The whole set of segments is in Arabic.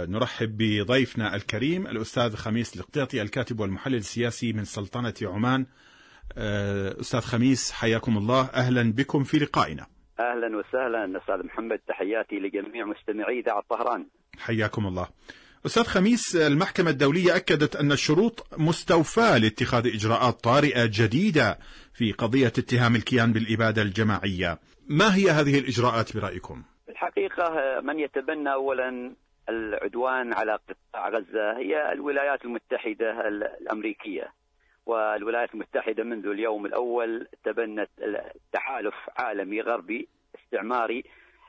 نرحب بضيفنا الكريم الأستاذ خميس القطيطي الكاتب والمحلل السياسي من سلطنة عمان. أستاذ خميس حياكم الله، أهلا بكم في لقائنا. أهلا وسهلا أستاذ محمد، تحياتي لجميع مستمعي إذاعة طهران. حياكم الله. أستاذ خميس، المحكمة الدولية أكدت أن الشروط مستوفاة لاتخاذ إجراءات طارئة جديدة في قضية اتهام الكيان بالإبادة الجماعية. ما هي هذه الإجراءات برأيكم؟ الحقيقة من يتبنى أولا العدوان على قطاع غزة هي الولايات المتحدة الأمريكية، والولايات المتحدة منذ اليوم الأول تبنت تحالف عالمي غربي استعماري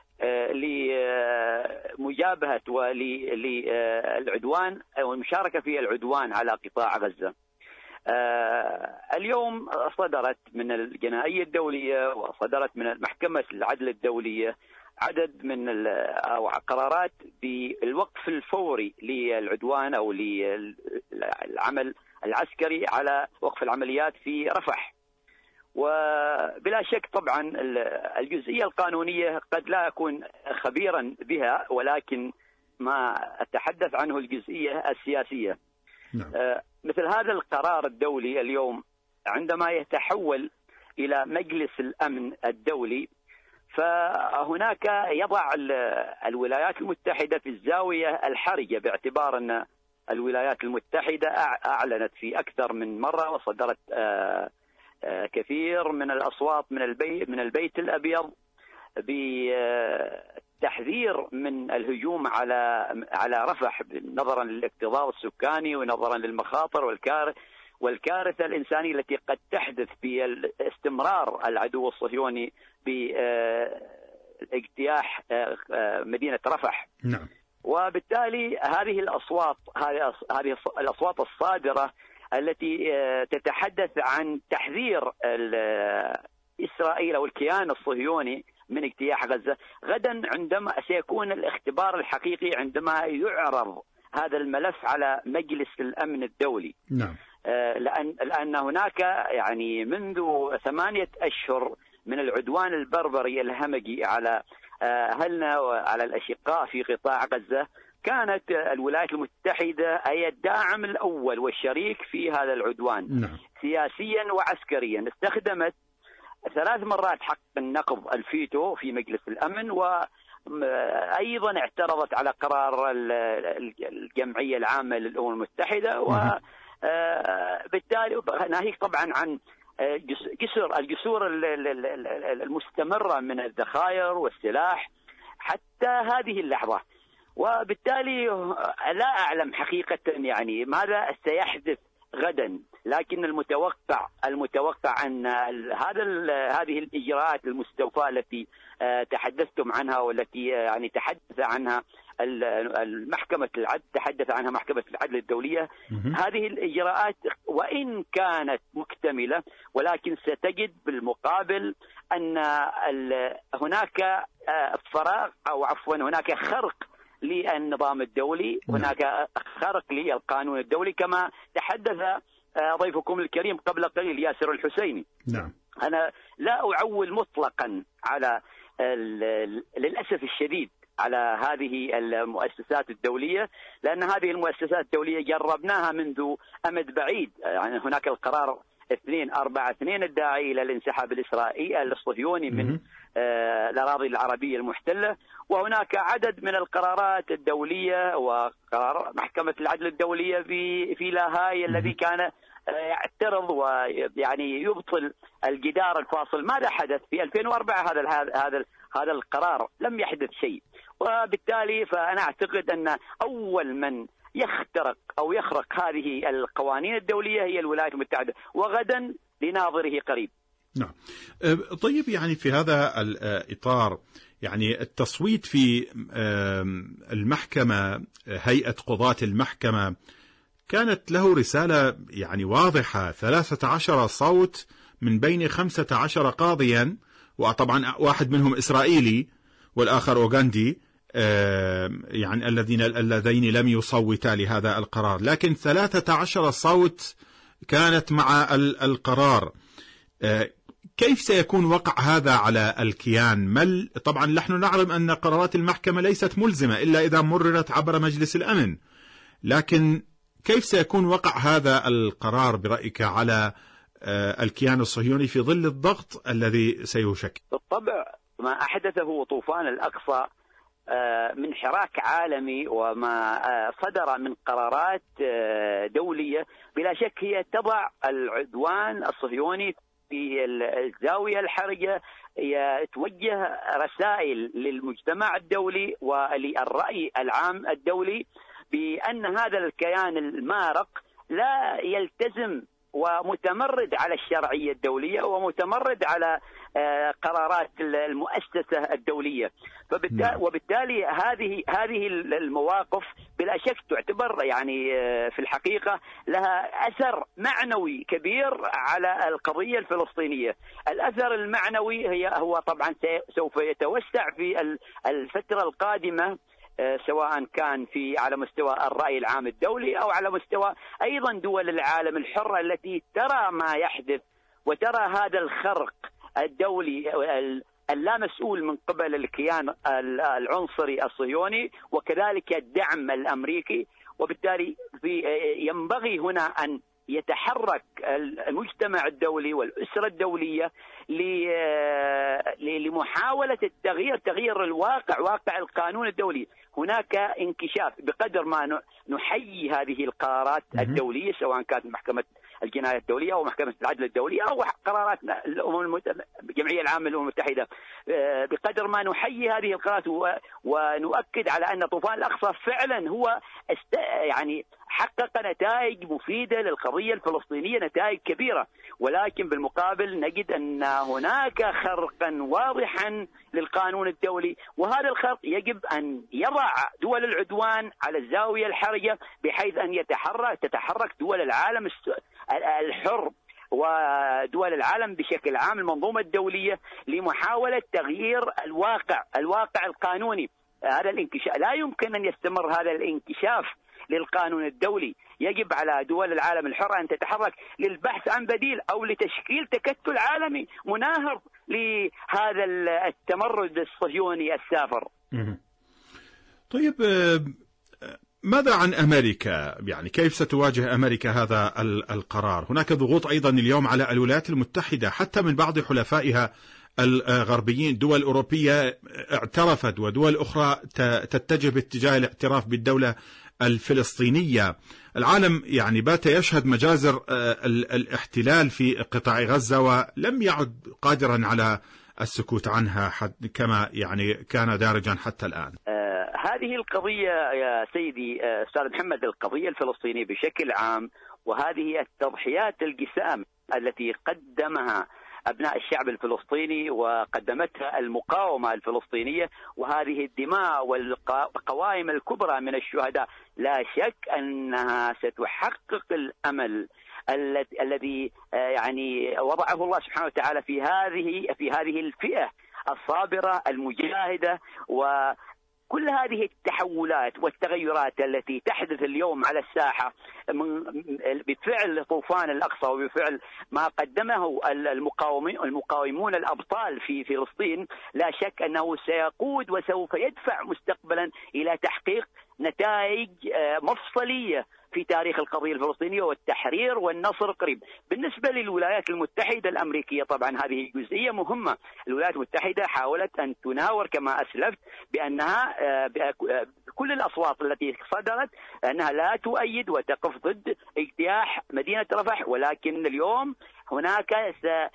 لمجابهة وللعدوان أو المشاركة في العدوان على قطاع غزة. اليوم صدرت من الجنائية الدولية وصدرت من محكمة العدل الدولية عدد من أو قرارات بالوقف الفوري للعدوان أو للعمل العسكري على وقف العمليات في رفح. وبلا شك طبعا الجزئية القانونية قد لا أكون خبيرا بها، ولكن ما أتحدث عنه الجزئية السياسية. مثل هذا القرار الدولي اليوم عندما يتحول إلى مجلس الأمن الدولي، فهناك يضع الولايات المتحدة في الزاوية الحرجة، باعتبار أن الولايات المتحدة أعلنت في أكثر من مرة وصدرت كثير من الأصوات من البيت الأبيض بتحذير من الهجوم على رفح، نظرا للاكتظاظ السكاني ونظرا للمخاطر والكارثة الإنسانية التي قد تحدث باستمرار العدو الصهيوني باجتياح مدينة رفح. نعم. وبالتالي هذه الأصوات الصادرة التي تتحدث عن تحذير إسرائيل أو الكيان الصهيوني من اجتياح غزة، غدا عندما سيكون الاختبار الحقيقي عندما يعرض هذا الملف على مجلس الأمن الدولي. نعم. لأن هناك يعني منذ 8 أشهر من العدوان البربري الهمجي على أهلنا وعلى الأشقاء في قطاع غزة، كانت الولايات المتحدة هي الداعم الأول والشريك في هذا العدوان. نعم. سياسيا وعسكريا. استخدمت 3 مرات حق النقض الفيتو في مجلس الأمن، وأيضا اعترضت على قرار الجمعية العامة للأمم المتحدة، وبالتالي ناهيك طبعا عن الجسور المستمرة من الذخائر والسلاح حتى هذه اللحظة. وبالتالي لا أعلم حقيقة يعني ماذا سيحدث غدا، لكن المتوقع أن هذه الإجراءات المستوفاة التي تحدثتم عنها والتي يعني تحدث عنها تحدث عنها محكمة العدل الدولية، هذه الإجراءات وإن كانت مكتملة، ولكن ستجد بالمقابل أن هناك فراغ أو عفوا هناك خرق للنظام الدولي، هناك خرق للقانون الدولي، كما تحدث ضيفكم الكريم قبل قليل ياسر الحسيني. نعم. أنا لا أعول مطلقا على للأسف الشديد على هذه المؤسسات الدولية، لأن هذه المؤسسات الدولية جربناها منذ أمد بعيد. يعني هناك القرار 242 الداعي إلى الانسحاب الإسرائيلي الصهيوني من الأراضي العربية المحتلة، وهناك عدد من القرارات الدولية وقرار محكمة العدل الدولية في لاهاي الذي كان يعترض ويعني يبطل الجدار الفاصل. ماذا حدث في 2004؟ هذا القرار لم يحدث شيء، وبالتالي فأنا أعتقد أن أول من يخترق أو يخرق هذه القوانين الدولية هي الولايات المتحدة، وغدا لناظره قريب. نعم. طيب، يعني في هذا الإطار يعني التصويت في المحكمة، هيئة قضاة المحكمة كانت له رسالة يعني واضحة، 13 صوت من بين 15 قاضيا، وطبعا واحد منهم إسرائيلي والآخر أوغندي، يعني اللذين لم يصوتا لهذا القرار، لكن 13 صوت كانت مع القرار. كيف سيكون وقع هذا على الكيان؟ طبعا نحن نعلم أن قرارات المحكمة ليست ملزمة إلا إذا مررت عبر مجلس الأمن، لكن كيف سيكون وقع هذا القرار برأيك على الكيان الصهيوني في ظل الضغط الذي سيشكل؟ بالطبع ما أحدثه طوفان الأقصى من حراك عالمي وما صدر من قرارات دولية بلا شك هي تضع العدوان الصهيوني في الزاوية الحرجة، توجه رسائل للمجتمع الدولي وللرأي العام الدولي بأن هذا الكيان المارق لا يلتزم ومتمرد على الشرعية الدولية ومتمرد على قرارات المؤسسة الدولية. وبالتالي هذه المواقف بلا شك تعتبر يعني في الحقيقة لها أثر معنوي كبير على القضية الفلسطينية. الأثر المعنوي هو طبعا سوف يتوسع في الفترة القادمة، سواء كان على مستوى الرأي العام الدولي أو على مستوى أيضا دول العالم الحرة التي ترى ما يحدث وترى هذا الخرق الدولي اللامسؤول من قبل الكيان العنصري الصهيوني وكذلك الدعم الأمريكي. وبالتالي ينبغي هنا أن يتحرك المجتمع الدولي والأسرة الدولية لمحاولة تغيير الواقع، واقع القانون الدولي. هناك انكشاف بقدر ما نحيي هذه القرارات الدولية، سواء كانت محكمة الجناية الدولية أو محكمة العدل الدولية أو قرارات الجمعية العامة للأمم المتحدة. بقدر ما نحيي هذه القرارات ونؤكد على أن طوفان الأقصى فعلا هو يعني حقق نتائج مفيدة للقضية الفلسطينية، نتائج كبيرة، ولكن بالمقابل نجد أن هناك خرقا واضحا للقانون الدولي، وهذا الخرق يجب أن يضع دول العدوان على الزاوية الحرجة بحيث أن تتحرك دول العالم الحر ودول العالم بشكل عام، المنظومة الدولية، لمحاولة تغيير الواقع القانوني. هذا الانكشاف لا يمكن أن يستمر، هذا الانكشاف للقانون الدولي. يجب على دول العالم الحرة أن تتحرك للبحث عن بديل أو لتشكيل تكتل عالمي مناهض لهذا التمرد الصهيوني السافر. طيب، ماذا عن أمريكا؟ يعني كيف ستواجه أمريكا هذا القرار؟ هناك ضغوط أيضا اليوم على الولايات المتحدة حتى من بعض حلفائها الغربيين. دول أوروبية اعترفت ودول أخرى تتجه باتجاه الاعتراف بالدولة الفلسطينية. العالم يعني بات يشهد مجازر الاحتلال في قطاع غزة ولم يعد قادرا على السكوت عنها كما يعني كان دارجا حتى الآن. هذه القضية يا سيدي أستاذ محمد، القضية الفلسطينية بشكل عام، وهذه التضحيات الجسام التي قدمها أبناء الشعب الفلسطيني وقدمتها المقاومة الفلسطينية، وهذه الدماء والقوائم الكبرى من الشهداء، لا شك أنها ستحقق الأمل الذي يعني وضعه الله سبحانه وتعالى في هذه الفئة الصابرة المجاهدة. وكل هذه التحولات والتغيرات التي تحدث اليوم على الساحة بفعل طوفان الأقصى وبفعل ما قدمه المقاومون الأبطال في فلسطين، لا شك أنه سيقود وسوف يدفع مستقبلا إلى تحقيق نتائج مفصلية في تاريخ القضية الفلسطينية والتحرير والنصر قريب. بالنسبة للولايات المتحدة الأمريكية طبعا هذه جزئية مهمة. الولايات المتحدة حاولت أن تناور كما أسلفت بأنها بكل الأصوات التي صدرت أنها لا تؤيد وتقف ضد اجتياح مدينة رفح، ولكن اليوم هناك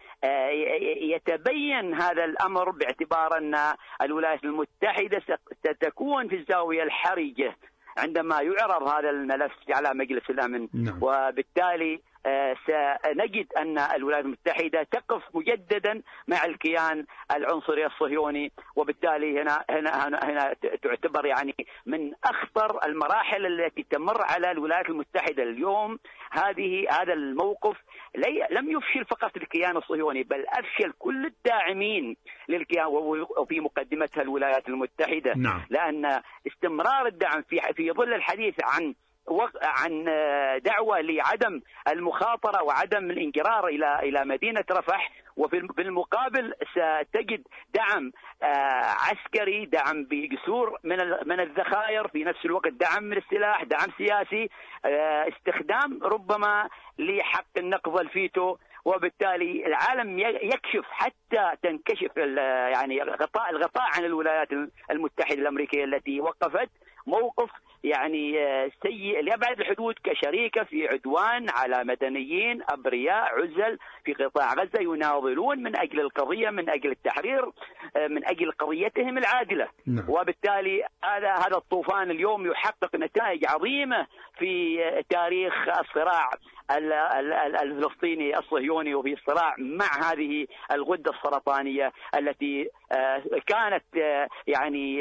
يتبين هذا الأمر باعتبار أن الولايات المتحدة ستكون في الزاوية الحرجة عندما يعرض هذا الملف على مجلس الأمن. وبالتالي سنجد أن الولايات المتحدة تقف مجددا مع الكيان العنصري الصهيوني، وبالتالي هنا تعتبر يعني من أخطر المراحل التي تمر على الولايات المتحدة اليوم. هذا الموقف لم يفشل فقط الكيان الصهيوني، بل أفشل كل الداعمين للكيان وفي مقدمتها الولايات المتحدة. نعم. لأن استمرار الدعم في ظل الحديث عن عن دعوة لعدم المخاطرة وعدم الانجرار إلى مدينة رفح، وفي المقابل ستجد دعم عسكري، دعم بقصور من الذخائر، في نفس الوقت دعم من السلاح، دعم سياسي، استخدام ربما لحق النقض الفيتو. وبالتالي العالم يكشف حتى تنكشف يعني الغطاء عن الولايات المتحدة الأمريكية التي وقفت موقف يعني سيء لأبعد الحدود كشريكة في عدوان على مدنيين أبرياء عزل في قطاع غزة يناضلون من أجل القضية، من أجل التحرير، من أجل قضيتهم العادلة. وبالتالي هذا الطوفان اليوم يحقق نتائج عظيمة في تاريخ الصراع الفلسطيني الصهيوني، وفي الصراع مع هذه الغدة السرطانية التي كانت يعني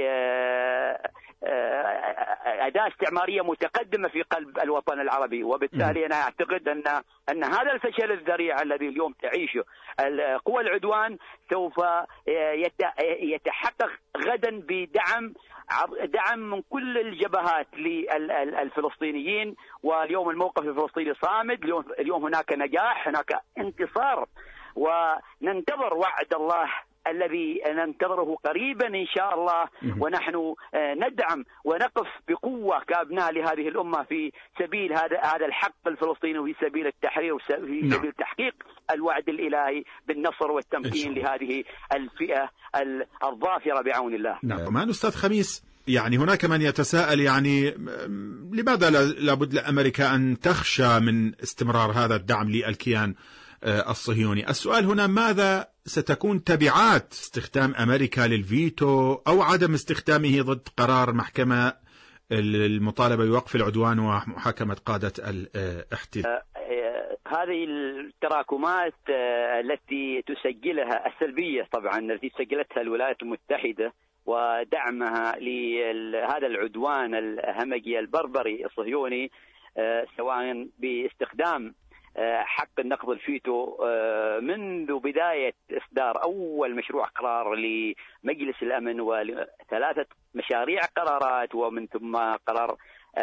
أداة استعمارية متقدمة في قلب الوطن العربي. وبالتالي أنا أعتقد أن هذا الفشل الذريع الذي اليوم تعيشه قوى العدوان سوف يتحقق غدا بدعم من كل الجبهات للفلسطينيين. واليوم الموقف الفلسطيني صامد، اليوم هناك نجاح، هناك انتصار، وننتظر وعد الله الذي ننتظره قريبا إن شاء الله. ونحن ندعم ونقف بقوة كأبناء لهذه الأمة في سبيل هذا الحق الفلسطيني، وفي سبيل التحرير، وفي سبيل تحقيق الوعد الإلهي بالنصر والتمكين لهذه الفئة الظافرة بعون الله. نعم. أستاذ خميس، يعني هناك من يتساءل يعني لماذا لابد لأمريكا أن تخشى من استمرار هذا الدعم للكيان الصهيوني؟ السؤال هنا ماذا ستكون تبعات استخدام أمريكا للفيتو أو عدم استخدامه ضد قرار محكمة المطالبة بوقف العدوان ومحاكمة قادة الاحتلال؟ هذه التراكمات التي تسجلها السلبية طبعا التي سجلتها الولايات المتحدة ودعمها لهذا العدوان الهمجي البربري الصهيوني، سواء باستخدام حق النقض الفيتو منذ بداية إصدار أول مشروع قرار لمجلس الأمن وثلاثة مشاريع قرارات، ومن ثم قرار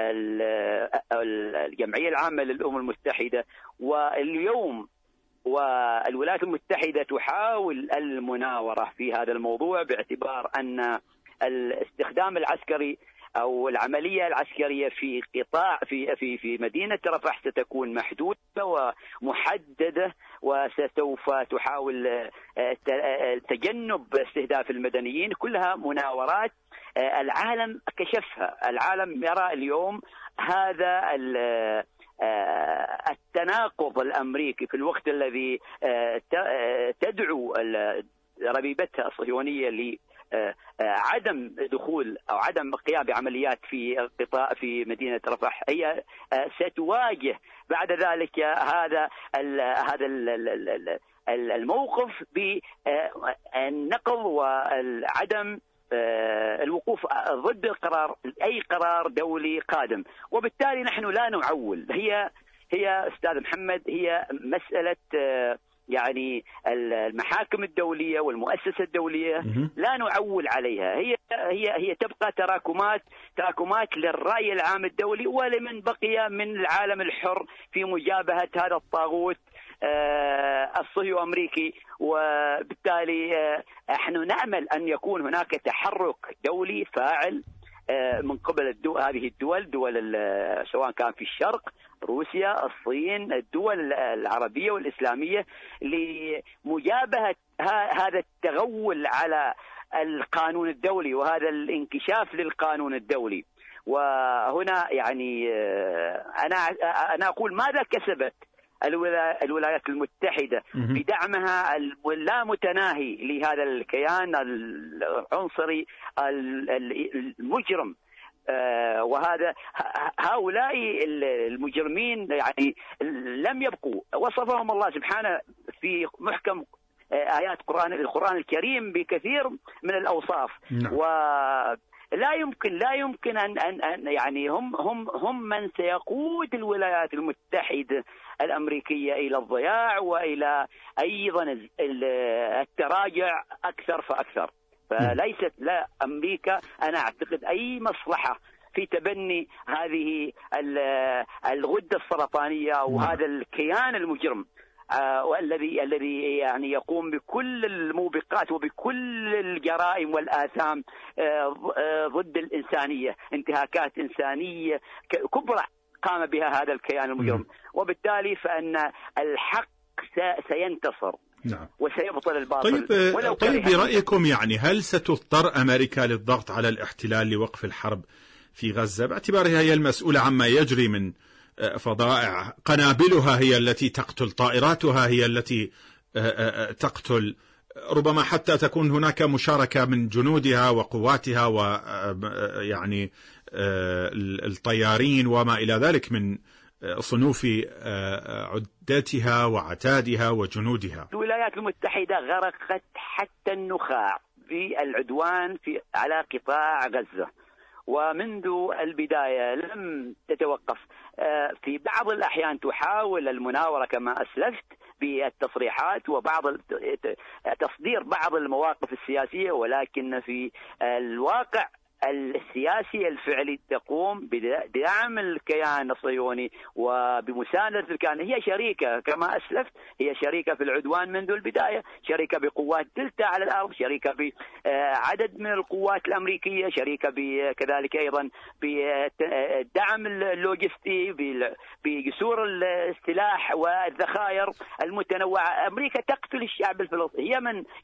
الجمعية العامة للأمم المتحدة. واليوم والولايات المتحدة تحاول المناورة في هذا الموضوع باعتبار أن الاستخدام العسكري أو العملية العسكرية في قطاع في مدينة رفح ستكون محدودة ومحددة، وسوف تحاول تجنب استهداف المدنيين. كلها مناورات العالم كشفها. العالم يرى اليوم هذا التناقض الأمريكي في الوقت الذي تدعو ربيبتها الصهيونية عدم دخول أو عدم القيام بعمليات في مدينة رفح. هي ستواجه بعد ذلك هذا الموقف بالنقض وعدم الوقوف ضد أي قرار دولي قادم. وبالتالي نحن لا نعول. هي أستاذ محمد هي مسألة يعني المحاكم الدولية والمؤسسة الدولية لا نعول عليها. هي تبقى تراكمات للرأي العام الدولي ولمن بقي من العالم الحر في مجابهة هذا الطاغوت الصهيوني أمريكي. وبالتالي نحن نأمل أن يكون هناك تحرك دولي فاعل من قبل هذه الدول سواء كان في الشرق روسيا، الصين، الدول العربية والإسلامية لمجابهة هذا التغول على القانون الدولي وهذا الانكشاف للقانون الدولي. وهنا يعني أنا أقول ماذا كسبت الولايات المتحدة بدعمها اللا متناهي لهذا الكيان العنصري المجرم. وهذا هؤلاء المجرمين يعني لم يبقوا، وصفهم الله سبحانه في محكم آيات القرآن الكريم بكثير من الأوصاف. ولا يمكن أن يعني هم من سيقود الولايات المتحدة الأمريكية إلى الضياع وإلى أيضا التراجع أكثر فأكثر. فليست لا أمريكا أنا أعتقد أي مصلحة في تبني هذه الغدة السرطانية وهذا الكيان المجرم والذي يعني يقوم بكل الموبقات وبكل الجرائم والآثام ضد الإنسانية، انتهاكات إنسانية كبرى قام بها هذا الكيان المجرم. وبالتالي فإن الحق سينتصر. نعم. وسيبطل الباطل. طيب برأيكم يعني هل ستضطر أمريكا للضغط على الاحتلال لوقف الحرب في غزة باعتبارها هي المسؤولة عما يجري من فظائع؟ قنابلها هي التي تقتل، طائراتها هي التي تقتل، ربما حتى تكون هناك مشاركة من جنودها وقواتها ويعني الطيارين وما إلى ذلك من صنوف عدتها وعتادها وجنودها. الولايات المتحدة غرقت حتى النخاع في العدوان على قطاع غزة، ومنذ البداية لم تتوقف. في بعض الأحيان تحاول المناورة كما أسلفت بالتصريحات وبعض تصدير بعض المواقف السياسية، ولكن في الواقع السياسي الفعلي تقوم بدعم الكيان الصهيوني وبمساندة الكيان. هي شريكة كما أسلفت، هي شريكة في العدوان منذ البداية، شريكة بقوات دلتا على الأرض، شريكة بعدد من القوات الأمريكية، شريكة كذلك أيضا بالدعم اللوجستي بجسور السلاح والذخائر المتنوعة. أمريكا تقتل الشعب الفلسطيني، هي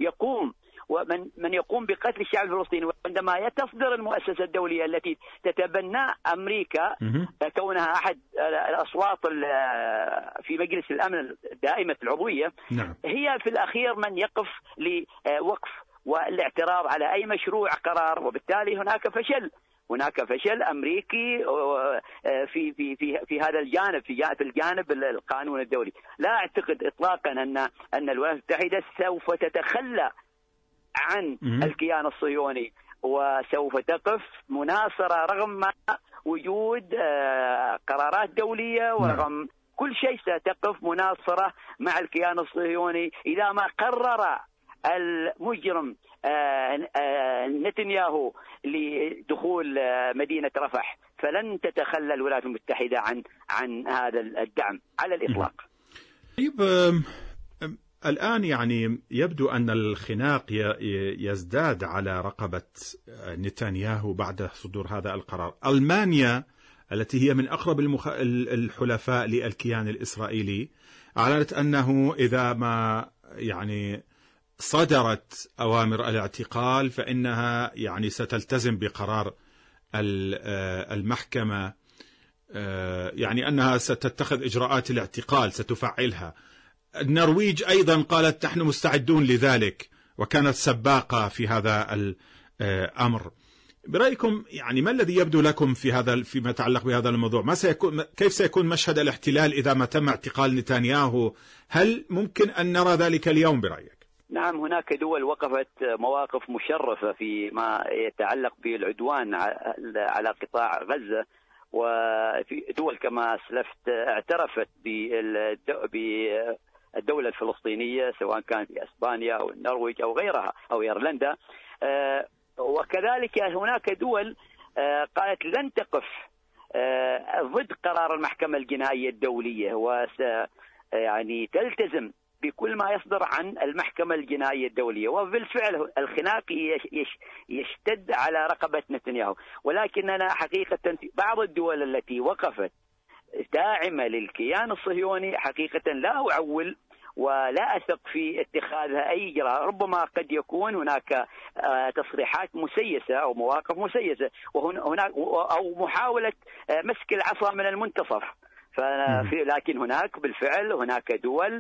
من يقوم بقتل الشعب الفلسطيني. وعندما تصدر المؤسسة الدولية التي تتبنى أمريكا كونها أحد الأصوات في مجلس الأمن دائمة العضوية، هي في الأخير من يقف لوقف والاعتراض على أي مشروع قرار، وبالتالي هناك فشل أمريكي في هذا الجانب، في الجانب القانون الدولي. لا أعتقد إطلاقا أن الولايات المتحدة سوف تتخلى عن الكيان الصهيوني وسوف تقف مناصرة رغم وجود قرارات دولية ورغم كل شيء. ستقف مناصرة مع الكيان الصهيوني إذا ما قرر المجرم نتنياهو لدخول مدينة رفح، فلن تتخلى الولايات المتحدة عن هذا الدعم على الإطلاق. طيب الآن يعني يبدو أن الخناق يزداد على رقبة نتنياهو بعد صدور هذا القرار. ألمانيا التي هي من أقرب الحلفاء للكيان الإسرائيلي أعلنت أنه إذا ما يعني صدرت أوامر الاعتقال فإنها يعني ستلتزم بقرار المحكمة، يعني أنها ستتخذ إجراءات الاعتقال ستفعلها. النرويج أيضا قالت نحن مستعدون لذلك وكانت سباقة في هذا الأمر. برأيكم يعني ما الذي يبدو لكم فيما يتعلق بهذا الموضوع؟ كيف سيكون مشهد الاحتلال إذا ما تم اعتقال نتنياهو؟ هل ممكن أن نرى ذلك اليوم برأيك؟ نعم، هناك دول وقفت مواقف مشرفة فيما يتعلق بالعدوان على قطاع غزة، وفي دول كما أسلفت اعترفت بالدولة الفلسطينية سواء كان في أسبانيا أو النرويج أو غيرها أو إيرلندا. وكذلك هناك دول قالت لن تقف ضد قرار المحكمة الجنائية الدولية يعني تلتزم بكل ما يصدر عن المحكمة الجنائية الدولية. وبالفعل الخناق يشتد على رقبة نتنياهو، ولكننا حقيقة بعض الدول التي وقفت داعمة للكيان الصهيوني حقيقة لا أعول ولا أثق في اتخاذها أي إجراء. ربما قد يكون هناك تصريحات مسيسة أو مواقف مسيسة وهناك أو محاولة مسك العصا من المنتصف. لكن هناك بالفعل هناك دول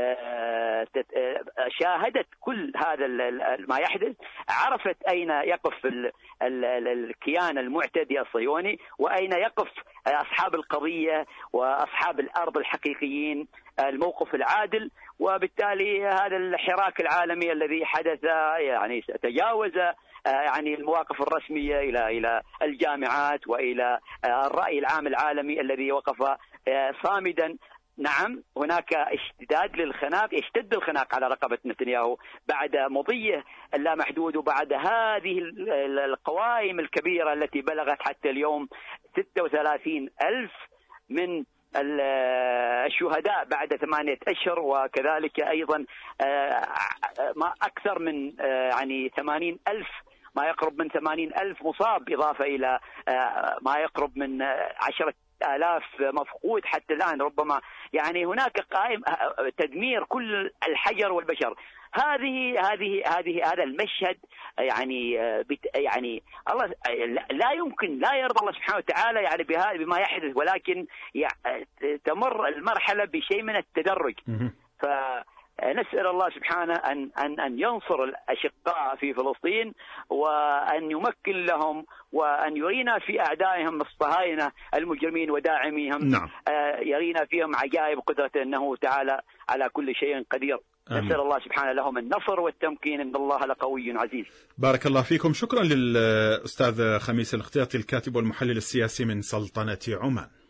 شاهدت كل هذا ما يحدث، عرفت أين يقف الكيان المعتدي الصهيوني وأين يقف أصحاب القضية وأصحاب الأرض الحقيقيين، الموقف العادل. وبالتالي هذا الحراك العالمي الذي حدث يعني تجاوز يعني المواقف الرسمية إلى الجامعات وإلى الرأي العام العالمي الذي وقف صامدا نعم هناك اشتداد للخناق، يشتد الخناق على رقبة نتنياهو بعد مضيه اللامحدود وبعد هذه القوائم الكبيرة التي بلغت حتى اليوم 36,000 من الشهداء بعد 8 أشهر، وكذلك أيضا ما أكثر من يعني 80,000 ما يقرب من 80,000 مصاب، إضافة إلى ما يقرب من 10,000 مفقود حتى الآن ربما. يعني هناك قائم تدمير كل الحجر والبشر. هذا المشهد يعني الله لا يمكن، لا يرضى الله سبحانه وتعالى يعني بما يحدث، ولكن تمر المرحلة بشيء من التدرج. فنسأل الله سبحانه أن ينصر الأشقاء في فلسطين، وأن يمكن لهم، وأن يرينا في أعدائهم الصهاينة المجرمين وداعميهم. نعم. يرينا فيهم عجائب قدرته أنه تعالى على كل شيء قدير. نسأل الله سبحانه لهم النصر والتمكين، إن الله لقوي عزيز. بارك الله فيكم. شكرا للأستاذ خميس الخطياطي الكاتب والمحلل السياسي من سلطنة عمان.